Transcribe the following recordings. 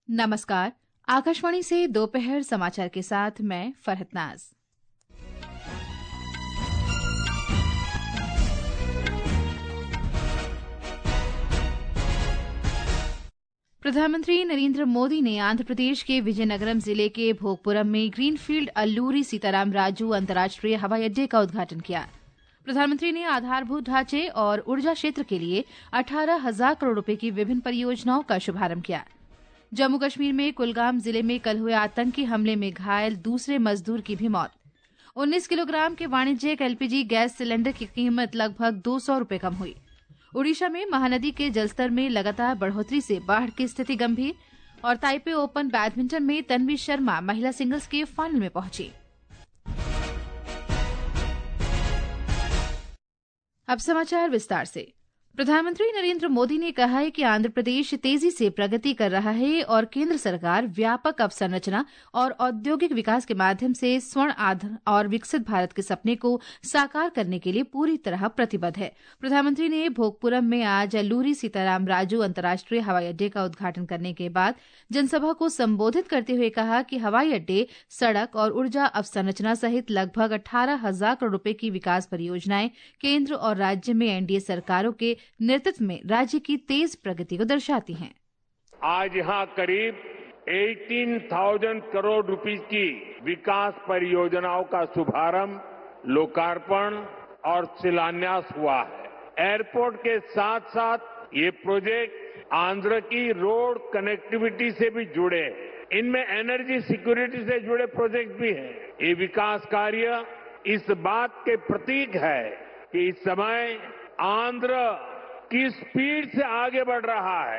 नमस्कार। आकाशवाणी से दोपहर समाचार के साथ मैं फरहत नाज। प्रधानमंत्री नरेंद्र मोदी ने आंध्र प्रदेश के विजयनगरम जिले के भोगपुरम में ग्रीनफील्ड अल्लूरी सीताराम राजू अंतर्राष्ट्रीय हवाई अड्डे का उद्घाटन किया। प्रधानमंत्री ने आधारभूत ढांचे और ऊर्जा क्षेत्र के लिए 18,000 करोड़ रुपए की विभिन्न परियोजनाओं का शुभारंभ किया। जम्मू कश्मीर में कुलगाम जिले में कल हुए आतंकी हमले में घायल दूसरे मजदूर की भी मौत। 19 किलोग्राम के वाणिज्यिक एलपीजी गैस सिलेंडर की कीमत लगभग 200 रुपए कम हुई। ओडिशा में महानदी के जलस्तर में लगातार बढ़ोतरी से बाढ़ की स्थिति गंभीर। और ताइपे ओपन बैडमिंटन में तन्वी शर्मा महिला सिंगल्स के फाइनल में पहुंची। अब समाचार विस्तार से। प्रधानमंत्री नरेंद्र मोदी ने कहा है कि आंध्र प्रदेश तेजी से प्रगति कर रहा है और केंद्र सरकार व्यापक अवसंरचना और औद्योगिक विकास के माध्यम से स्वर्ण आंध्र और विकसित भारत के सपने को साकार करने के लिए पूरी तरह प्रतिबद्ध है। प्रधानमंत्री ने भोगपुरम में आज अल्लूरी सीताराम राजू अंतर्राष्ट्रीय हवाई अड्डे का उद्घाटन करने के बाद जनसभा को संबोधित करते हुए कहा कि हवाई अड्डे, सड़क और ऊर्जा अवसंरचना सहित लगभग 18,000 करोड़ रुपए की विकास परियोजनाएं केंद्र और राज्य में एनडीए सरकारों के नेतृत्व में राज्य की तेज प्रगति को दर्शाती हैं। आज यहाँ करीब 18,000 करोड़ रुपए की विकास परियोजनाओं का शुभारंभ, लोकार्पण और शिलान्यास हुआ है। एयरपोर्ट के साथ साथ ये प्रोजेक्ट आंध्र की रोड कनेक्टिविटी से भी जुड़े हैं। इनमें एनर्जी सिक्योरिटी से जुड़े प्रोजेक्ट भी हैं। ये विकास कार्य इस बात के प्रतीक है कि इस समय आंध्र की स्पीड से आगे बढ़ रहा है।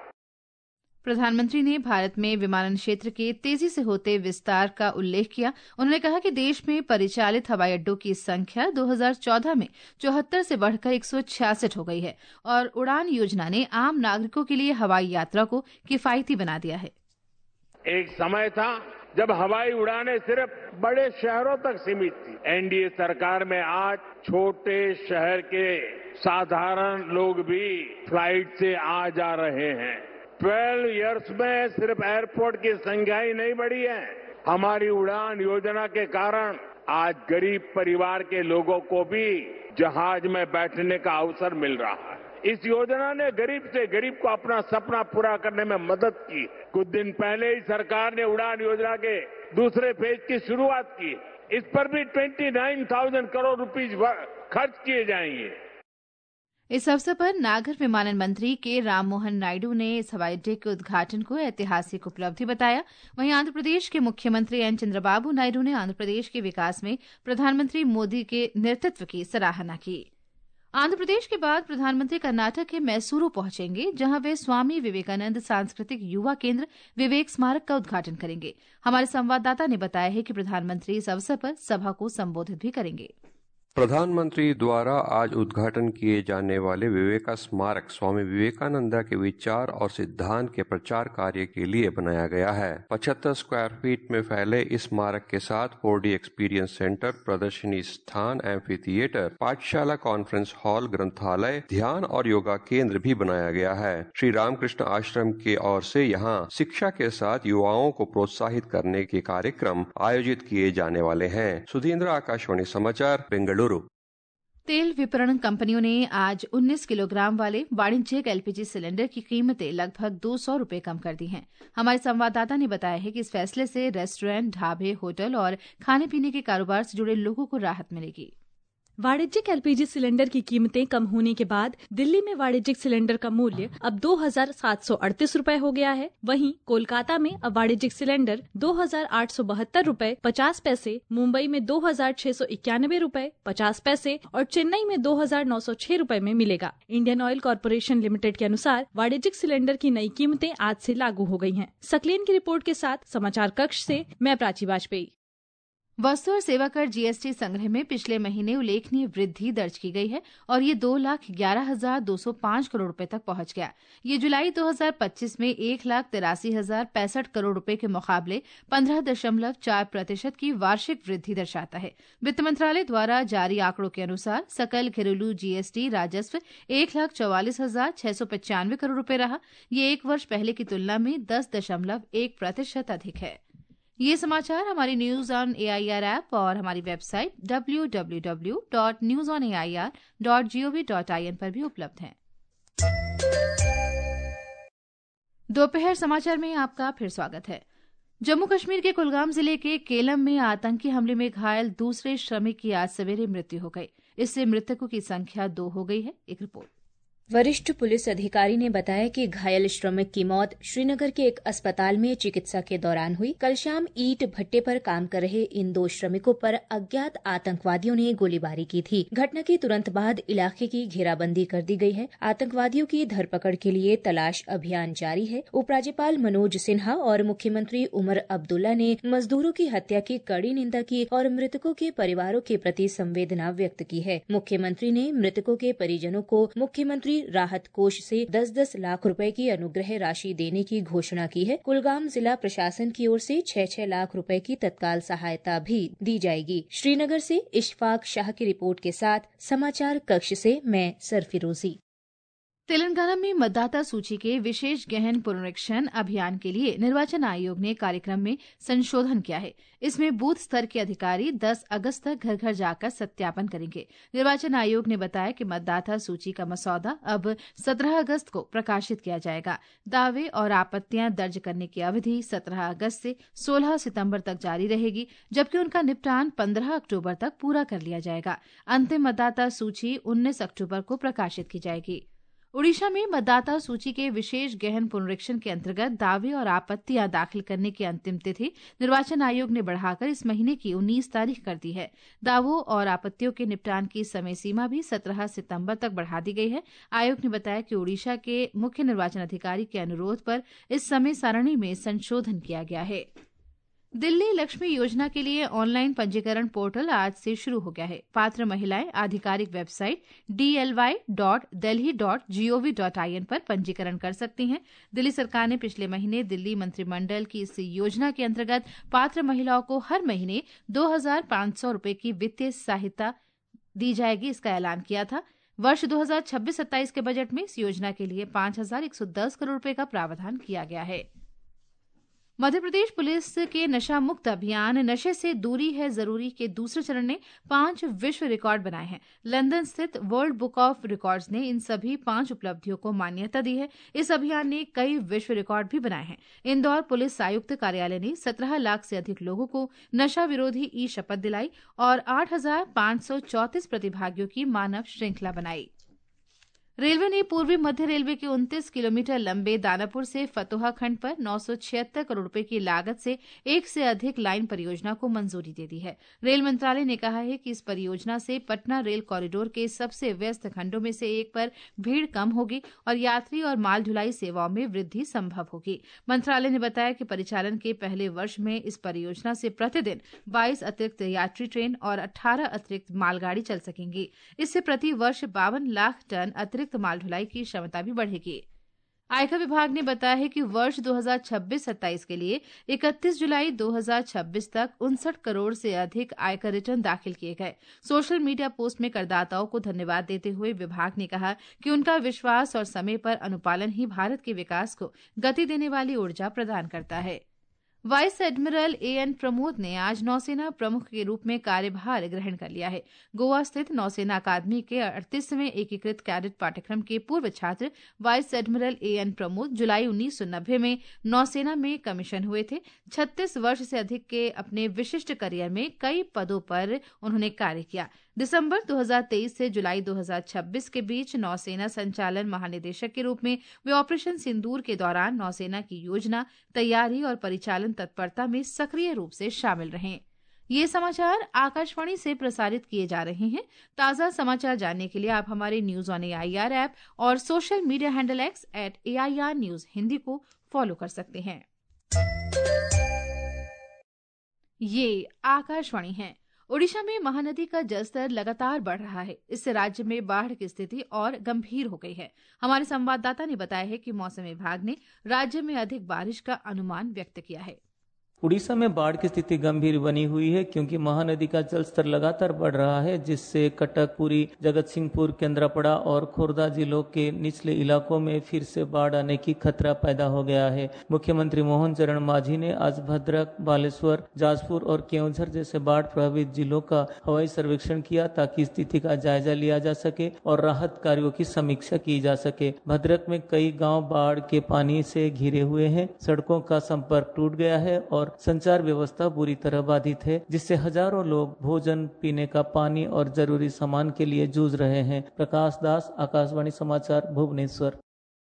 प्रधानमंत्री ने भारत में विमानन क्षेत्र के तेजी से होते विस्तार का उल्लेख किया। उन्होंने कहा कि देश में परिचालित हवाई अड्डों की संख्या 2014 में 74 से बढ़कर 166 हो गई है और उड़ान योजना ने आम नागरिकों के लिए हवाई यात्रा को किफायती बना दिया है। एक समय था जब हवाई उड़ानें सिर्फ बड़े शहरों तक सीमित थी। एनडीए सरकार में आज छोटे शहर के साधारण लोग भी फ्लाइट से आ जा रहे हैं। 12 इयर्स में सिर्फ एयरपोर्ट की संख्या ही नहीं बढ़ी है, हमारी उड़ान योजना के कारण आज गरीब परिवार के लोगों को भी जहाज में बैठने का अवसर मिल रहा है। इस योजना ने गरीब से गरीब को अपना सपना पूरा करने में मदद की। कुछ दिन पहले ही सरकार ने उड़ान योजना के दूसरे फेज की शुरुआत की। इस पर भी 29,000 करोड़ रुपए खर्च किए जाएंगे। इस अवसर पर नागर विमानन मंत्री के राममोहन नायडू ने इस हवाई अड्डे के उद्घाटन को ऐतिहासिक उपलब्धि बताया। वहीं आंध्र प्रदेश के मुख्यमंत्री एन चंद्रबाबू नायडू ने आंध्र प्रदेश के विकास में प्रधानमंत्री मोदी के नेतृत्व की सराहना की। आंध्र प्रदेश के बाद प्रधानमंत्री कर्नाटक के मैसूरू पहुंचेंगे, जहां वे स्वामी विवेकानंद सांस्कृतिक युवा केंद्र विवेक स्मारक का उद्घाटन करेंगे। हमारे संवाददाता ने बताया है कि प्रधानमंत्री इस अवसर पर सभा को संबोधित भी करेंगे। प्रधानमंत्री द्वारा आज उद्घाटन किए जाने वाले विवेका स्मारक स्वामी विवेकानंद के विचार और सिद्धांत के प्रचार कार्य के लिए बनाया गया है। 75 स्क्वायर फीट में फैले इस स्मारक के साथ 4D एक्सपीरियंस सेंटर, प्रदर्शनी स्थान, एम्फी थिएटर, पाठशाला, कॉन्फ्रेंस हॉल, ग्रंथालय, ध्यान और योगा केंद्र भी बनाया गया है। श्री रामकृष्ण आश्रम की ओर से यहाँ शिक्षा के साथ युवाओं को प्रोत्साहित करने के कार्यक्रम आयोजित किए जाने वाले हैं। सुधींद्र, आकाशवाणी समाचार, बेंगलुरु। तेल विपणन कंपनियों ने आज 19 किलोग्राम वाले वाणिज्यिक एलपीजी सिलेंडर की कीमतें लगभग 200 रुपए कम कर दी हैं। हमारे संवाददाता ने बताया है कि इस फैसले से रेस्टोरेंट, ढाबे, होटल और खाने पीने के कारोबार से जुड़े लोगों को राहत मिलेगी। वाणिज्यिक एलपीजी सिलेंडर की कीमतें कम होने के बाद दिल्ली में वाणिज्यिक सिलेंडर का मूल्य अब 2,738 रुपए हो गया है। वहीं कोलकाता में अब वाणिज्यिक सिलेंडर 2,872 रुपए 50 पैसे, मुंबई में 2,691 रुपए 50 पैसे और चेन्नई में 2,906 रुपए में मिलेगा। इंडियन ऑयल कॉर्पोरेशन लिमिटेड के अनुसार वाणिज्यिक सिलेंडर की नई कीमतें आज से लागू हो गई हैं। सकलेन की रिपोर्ट के साथ समाचार कक्ष से मैं प्राची वाजपेयी। वस्तु और सेवा कर जीएसटी संग्रह में पिछले महीने उल्लेखनीय वृद्धि दर्ज की गई है और ये 2,11,205 करोड़ रुपए तक पहुंच गया। ये जुलाई 2025 में 1,83,065 करोड़ रुपए के मुकाबले 15.4% की वार्षिक वृद्धि दर्शाता है। वित्त मंत्रालय द्वारा जारी आंकड़ों के अनुसार सकल घरेलू जीएसटी राजस्व 1,44,695 करोड़ रुपए रहा। ये एक वर्ष पहले की तुलना में 10.1% अधिक है। ये समाचार हमारी न्यूज ऑन एआईआर ऐप और हमारी वेबसाइट www.newsonair.gov.in पर भी उपलब्ध हैं। दोपहर समाचार में आपका फिर स्वागत है। जम्मू कश्मीर के कुलगाम जिले के केलम में आतंकी हमले में घायल दूसरे श्रमिक की आज सवेरे मृत्यु हो गई। इससे मृतकों की संख्या 2 हो गई है। एक रिपोर्ट। वरिष्ठ पुलिस अधिकारी ने बताया कि घायल श्रमिक की मौत श्रीनगर के एक अस्पताल में चिकित्सा के दौरान हुई। कल शाम ईंट भट्टे पर काम कर रहे इन 2 श्रमिकों पर अज्ञात आतंकवादियों ने गोलीबारी की थी। घटना के तुरंत बाद इलाके की घेराबंदी कर दी गई है। आतंकवादियों की धरपकड़ के लिए तलाश अभियान जारी है। उपराज्यपाल मनोज सिन्हा और मुख्यमंत्री उमर अब्दुल्ला ने मजदूरों की हत्या की कड़ी निंदा की और मृतकों के परिवारों के प्रति संवेदना व्यक्त की है। मुख्यमंत्री ने मृतकों के परिजनों को मुख्यमंत्री राहत कोष से 10-10 लाख रुपए की अनुग्रह राशि देने की घोषणा की है। कुलगाम जिला प्रशासन की ओर से 6-6 लाख रुपए की तत्काल सहायता भी दी जाएगी। श्रीनगर से इशफाक शाह की रिपोर्ट के साथ समाचार कक्ष से मैं सरफिरोजी। तेलंगाना में मतदाता सूची के विशेष गहन पुनरीक्षण अभियान के लिए निर्वाचन आयोग ने कार्यक्रम में संशोधन किया है। इसमें बूथ स्तर के अधिकारी 10 अगस्त तक घर घर जाकर सत्यापन करेंगे। निर्वाचन आयोग ने बताया कि मतदाता सूची का मसौदा अब 17 अगस्त को प्रकाशित किया जाएगा। दावे और आपत्तियां दर्ज करने की अवधि 17 अगस्त से 16 सितंबर तक जारी रहेगी, जबकि उनका निपटान 15 अक्टूबर तक पूरा कर लिया जाएगा। अंतिम मतदाता सूची 19 अक्टूबर को प्रकाशित की जाएगी। ओडिशा में मतदाता सूची के विशेष गहन पुनरीक्षण के अंतर्गत दावे और आपत्तियां दाखिल करने की अंतिम तिथि निर्वाचन आयोग ने बढ़ाकर इस महीने की 19 तारीख कर दी है। दावों और आपत्तियों के निपटान की समय सीमा भी 17 सितंबर तक बढ़ा दी गई है। आयोग ने बताया कि ओडिशा के मुख्य निर्वाचन अधिकारी के अनुरोध पर इस समय सारणी में संशोधन किया गया है। दिल्ली लक्ष्मी योजना के लिए ऑनलाइन पंजीकरण पोर्टल आज से शुरू हो गया है। पात्र महिलाएं आधिकारिक वेबसाइट dly.delhi.gov.in पर पंजीकरण कर सकती हैं। दिल्ली सरकार ने पिछले महीने दिल्ली मंत्रिमंडल की इस योजना के अंतर्गत पात्र महिलाओं को हर महीने 2,500 रुपए की वित्तीय सहायता दी जाएगी, इसका ऐलान किया था। वर्ष 2026-27 के बजट में इस योजना के लिए 5,110 करोड़ रुपए का प्रावधान किया गया है। मध्य प्रदेश पुलिस के नशा मुक्त अभियान नशे से दूरी है जरूरी के दूसरे चरण ने 5 विश्व रिकॉर्ड बनाए हैं। लंदन स्थित वर्ल्ड बुक ऑफ रिकॉर्ड्स ने इन सभी 5 उपलब्धियों को मान्यता दी है। इस अभियान ने कई विश्व रिकॉर्ड भी बनाए हैं। इंदौर पुलिस आयुक्त कार्यालय ने 17 लाख से अधिक लोगों को नशा विरोधी ई शपथ दिलाई और 8,534 प्रतिभागियों की मानव श्रृंखला बनाई। रेलवे ने पूर्वी मध्य रेलवे के 29 किलोमीटर लंबे दानापुर से फतोहा खंड पर 976 करोड़ रुपए की लागत से एक से अधिक लाइन परियोजना को मंजूरी दे दी है। रेल मंत्रालय ने कहा है कि इस परियोजना से पटना रेल कॉरिडोर के सबसे व्यस्त खंडों में से एक पर भीड़ कम होगी और यात्री और माल ढुलाई सेवाओं में वृद्धि संभव होगी। मंत्रालय ने बताया कि परिचालन के पहले वर्ष में इस परियोजना से प्रतिदिन 22 अतिरिक्त यात्री ट्रेन और 18 अतिरिक्त मालगाड़ी चल सकेंगी। इससे प्रति वर्ष 52 लाख टन अतिरिक्त माल ढुलाई की क्षमता भी बढ़ेगी। आयकर विभाग ने बताया है कि वर्ष 2026-27 के लिए 31 जुलाई 2026 तक 59 करोड़ से अधिक आयकर रिटर्न दाखिल किए गए। सोशल मीडिया पोस्ट में करदाताओं को धन्यवाद देते हुए विभाग ने कहा कि उनका विश्वास और समय पर अनुपालन ही भारत के विकास को गति देने वाली ऊर्जा प्रदान करता है। वाइस एडमिरल एएन प्रमोद ने आज नौसेना प्रमुख के रूप में कार्यभार ग्रहण कर लिया है। गोवा स्थित नौसेना अकादमी के 38वें एकीकृत कैडेट पाठ्यक्रम के पूर्व छात्र वाइस एडमिरल एएन प्रमोद जुलाई 1990 में नौसेना में कमीशन हुए थे। 36 वर्ष से अधिक के अपने विशिष्ट करियर में कई पदों पर उन्होंने कार्य किया। दिसंबर 2023 से जुलाई 2026 के बीच नौसेना संचालन महानिदेशक के रूप में वे ऑपरेशन सिंदूर के दौरान नौसेना की योजना, तैयारी और परिचालन तत्परता में सक्रिय रूप से शामिल रहे। ये समाचार आकाशवाणी से प्रसारित किए जा रहे हैं। ताज़ा समाचार जानने के लिए आप हमारे न्यूज ऑन एआईआर ऐप और social media handle X @AIR News Hindi को फॉलो कर सकते हैं। ये आकाशवाणी है। ओडिशा में महानदी का जलस्तर लगातार बढ़ रहा है। इससे राज्य में बाढ़ की स्थिति और गंभीर हो गई है। हमारे संवाददाता ने बताया है कि मौसम विभाग ने राज्य में अधिक बारिश का अनुमान व्यक्त किया है। उड़ीसा में बाढ़ की स्थिति गंभीर बनी हुई है क्योंकि महानदी का जलस्तर लगातार बढ़ रहा है, जिससे कटक, पुरी, जगतसिंहपुर, केंद्रापड़ा और खोर्धा जिलों के निचले इलाकों में फिर से बाढ़ आने की खतरा पैदा हो गया है। मुख्यमंत्री मोहन चरण मांझी ने आज भद्रक, बालेश्वर, जाजपुर और केओंझर जैसे बाढ़ प्रभावित जिलों का हवाई सर्वेक्षण किया ताकि स्थिति का जायजा लिया जा सके और राहत कार्यों की समीक्षा की जा सके। भद्रक में कई गाँव बाढ़ के पानी से घिरे हुए हैं, सड़कों का संपर्क टूट गया है और संचार व्यवस्था बुरी तरह बाधित है, जिससे हजारों लोग भोजन, पीने का पानी और जरूरी सामान के लिए जूझ रहे हैं। प्रकाश दास, आकाशवाणी समाचार, भुवनेश्वर।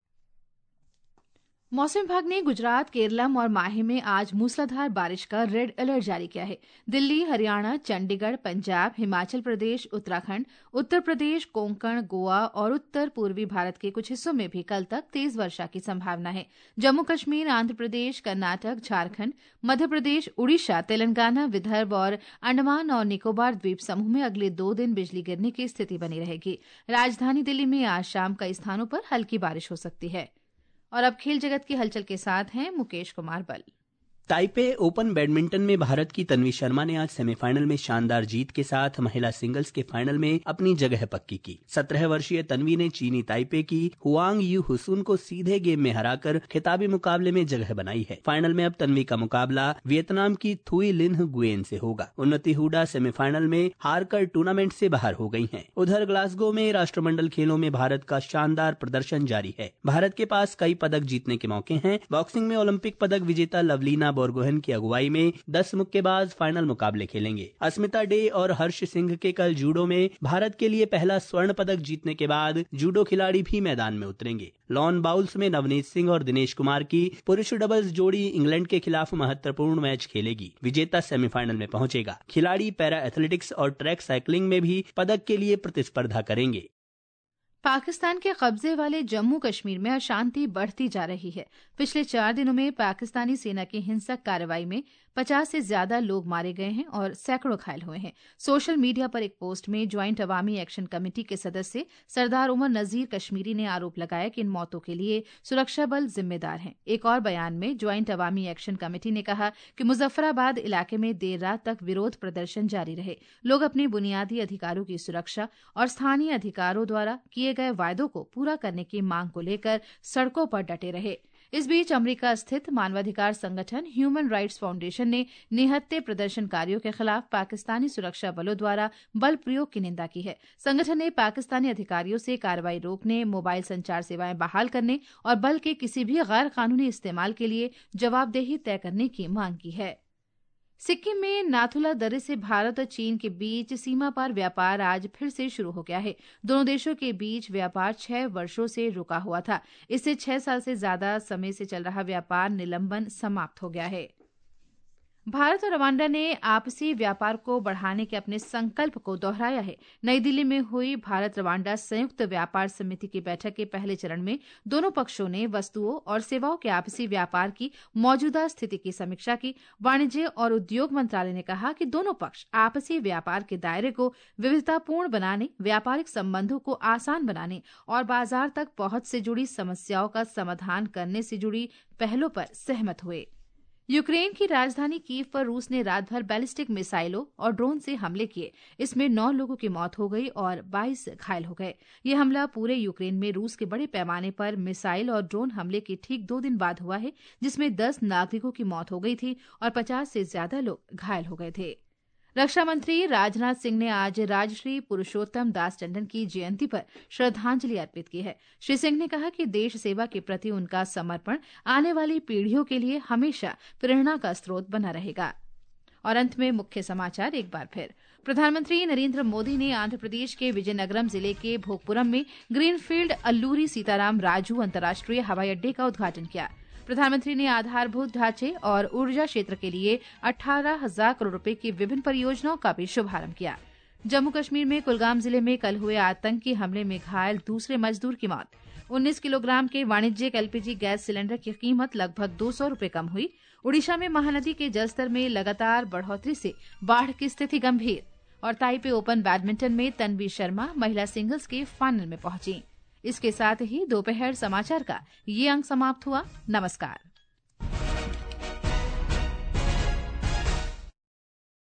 मौसम विभाग ने गुजरात, केरलम और माहे में आज मूसलाधार बारिश का रेड अलर्ट जारी किया है। दिल्ली, हरियाणा, चंडीगढ़, पंजाब, हिमाचल प्रदेश, उत्तराखंड, उत्तर प्रदेश, कोंकण, गोवा और उत्तर पूर्वी भारत के कुछ हिस्सों में भी कल तक तेज वर्षा की संभावना है। जम्मू कश्मीर, आंध्र प्रदेश, कर्नाटक, झारखंड, मध्य प्रदेश, उड़ीसा, तेलंगाना, विदर्भ और अंडमान और निकोबार द्वीप समूह में अगले 2 दिन बिजली गिरने की स्थिति बनी रहेगी। राजधानी दिल्ली में आज शाम कई स्थानों पर हल्की बारिश हो सकती है। और अब खेल जगत की हलचल के साथ हैं मुकेश कुमार बल। ताइपे ओपन बैडमिंटन में भारत की तन्वी शर्मा ने आज सेमीफाइनल में शानदार जीत के साथ महिला सिंगल्स के फाइनल में अपनी जगह पक्की की। 17 वर्षीय तन्वी ने चीनी ताइपे की हुआंग यू हुसुन को सीधे गेम में हराकर खिताबी मुकाबले में जगह बनाई है। फाइनल में अब तन्वी का मुकाबला वियतनाम की थुई लिन्ह गुएन से होगा। उन्नति हुडा सेमीफाइनल में हारकर टूर्नामेंट से बाहर हो गई हैं। उधर ग्लासगो में राष्ट्रमंडल खेलों में भारत का शानदार प्रदर्शन जारी है। भारत के पास कई पदक जीतने के मौके हैं। बॉक्सिंग में ओलंपिक पदक विजेता लवलीना बोरगोहेन की अगुवाई में 10 मुक्केबाज फाइनल मुकाबले खेलेंगे। अस्मिता डे और हर्ष सिंह के कल जूडो में भारत के लिए पहला स्वर्ण पदक जीतने के बाद जूडो खिलाड़ी भी मैदान में उतरेंगे। लॉन बाउल्स में नवनीत सिंह और दिनेश कुमार की पुरुष डबल्स जोड़ी इंग्लैंड के खिलाफ महत्वपूर्ण मैच खेलेगी। विजेता सेमीफाइनल में पहुंचेगा। खिलाड़ी पैरा एथलेटिक्स और ट्रैक साइकिलिंग में भी पदक के लिए प्रतिस्पर्धा करेंगे। पाकिस्तान के कब्जे वाले जम्मू कश्मीर में अशांति बढ़ती जा रही है। पिछले 4 दिनों में पाकिस्तानी सेना की हिंसक कार्रवाई में 50 से ज्यादा लोग मारे गए हैं और सैकड़ों घायल हुए हैं। सोशल मीडिया पर एक पोस्ट में ज्वाइंट अवामी एक्शन कमेटी के सदस्य सरदार उमर नजीर कश्मीरी ने आरोप लगाया कि इन मौतों के लिए सुरक्षा बल जिम्मेदार हैं। एक और बयान में ज्वाइंट अवामी एक्शन कमेटी ने कहा कि मुजफ्फराबाद इलाके में देर रात तक विरोध प्रदर्शन जारी रहे। लोग अपने बुनियादी अधिकारों की सुरक्षा और स्थानीय अधिकारों द्वारा किए गए वायदों को पूरा करने की मांग को लेकर सड़कों पर डटे रहे। इस बीच अमेरिका स्थित मानवाधिकार संगठन ह्यूमन राइट्स फाउंडेशन ने निहत्थे प्रदर्शनकारियों के खिलाफ पाकिस्तानी सुरक्षा बलों द्वारा बल प्रयोग की निंदा की है। संगठन ने पाकिस्तानी अधिकारियों से कार्रवाई रोकने, मोबाइल संचार सेवाएं बहाल करने और बल के किसी भी गैर कानूनी इस्तेमाल के लिए जवाबदेही तय करने की मांग की है। सिक्किम में नाथुला दर्रे से भारत और चीन के बीच सीमा पार व्यापार आज फिर से शुरू हो गया है। दोनों देशों के बीच व्यापार 6 वर्षों से रुका हुआ था। इससे 6 साल से ज्यादा समय से चल रहा व्यापार निलंबन समाप्त हो गया है। भारत और रवांडा ने आपसी व्यापार को बढ़ाने के अपने संकल्प को दोहराया है। नई दिल्ली में हुई भारत रवांडा संयुक्त व्यापार समिति की बैठक के पहले चरण में दोनों पक्षों ने वस्तुओं और सेवाओं के आपसी व्यापार की मौजूदा स्थिति की समीक्षा की। वाणिज्य और उद्योग मंत्रालय ने कहा कि दोनों पक्ष आपसी व्यापार के दायरे को विविधतापूर्ण बनाने, व्यापारिक संबंधों को आसान बनाने और बाजार तक पहुंच से जुड़ी समस्याओं का समाधान करने से जुड़ी पहलों पर सहमत हुए। यूक्रेन की राजधानी कीव पर रूस ने रात भर बैलिस्टिक मिसाइलों और ड्रोन से हमले किए। इसमें 9 लोगों की मौत हो गई और 22 घायल हो गए। ये हमला पूरे यूक्रेन में रूस के बड़े पैमाने पर मिसाइल और ड्रोन हमले के ठीक 2 दिन बाद हुआ है, जिसमें 10 नागरिकों की मौत हो गई थी और 50 से ज्यादा लोग घायल हो गए थे। रक्षा मंत्री राजनाथ सिंह ने आज राजश्री पुरुषोत्तम दास टंडन की जयंती पर श्रद्धांजलि अर्पित की है। श्री सिंह ने कहा कि देश सेवा के प्रति उनका समर्पण आने वाली पीढ़ियों के लिए हमेशा प्रेरणा का स्रोत बना रहेगा। और अंत में मुख्य समाचार एक बार फिर। प्रधानमंत्री नरेंद्र मोदी ने आंध्र प्रदेश के विजयनगरम जिले के भोगपुरम में ग्रीनफील्ड अल्लूरी सीताराम राजू अंतर्राष्ट्रीय हवाई अड्डे का उद्घाटन किया। प्रधानमंत्री ने आधारभूत ढांचे और ऊर्जा क्षेत्र के लिए 18,000 करोड़ रुपए की विभिन्न परियोजनाओं का भी शुभारंभ किया। जम्मू कश्मीर में कुलगाम जिले में कल हुए आतंकी हमले में घायल दूसरे मजदूर की मौत। 19 किलोग्राम के वाणिज्यिक एलपीजी गैस सिलेंडर की कीमत लगभग 200 रुपए कम हुई। ओडिशा में महानदी के जलस्तर में लगातार बढ़ोतरी से बाढ़ की स्थिति गंभीर। और ताइपे ओपन बैडमिंटन में तन्वी शर्मा महिला सिंगल्स के फाइनल में पहुंची। इसके साथ ही दोपहर समाचार का ये अंक समाप्त हुआ। नमस्कार।